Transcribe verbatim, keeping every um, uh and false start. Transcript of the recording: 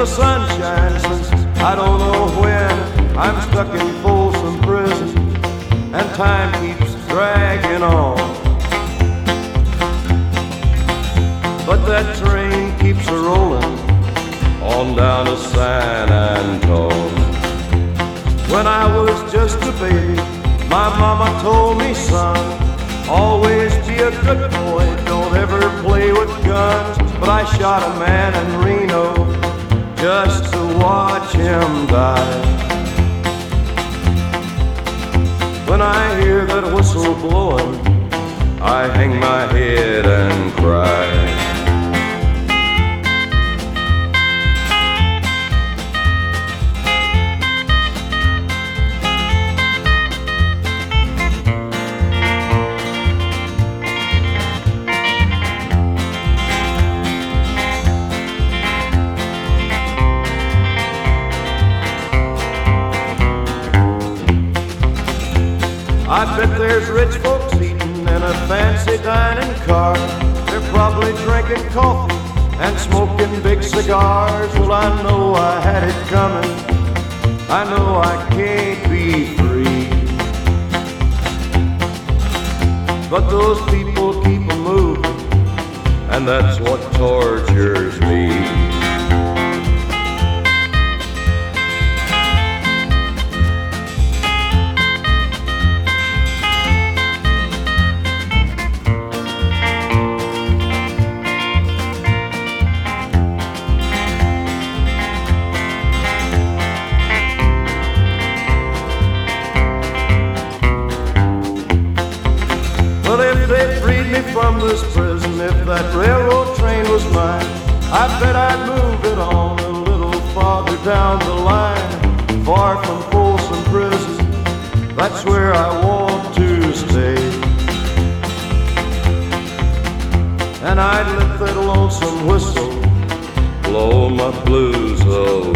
the sunshine since I don't know when. I'm stuck in Folsom Prison and time keeps dragging on. But that train keeps a rolling on down to San Antone. When I was just a baby, my mama told me, son, always be a good boy, don't ever play with guns. But I shot a man in Reno just to watch him die. When I hear that whistle blowing, I hang my head and cry. I bet there's rich folks eating in a fancy dining car. They're probably drinking coffee and smoking big cigars. Well, I know I had it coming, I know I can't be free. But those people keep a moving, and that's what tortures me. Well, if they freed me from this prison, if that railroad train was mine, I bet I'd move it on a little farther down the line, far from Folsom Prison. That's where I want to stay. And I'd let that lonesome whistle blow my blues away.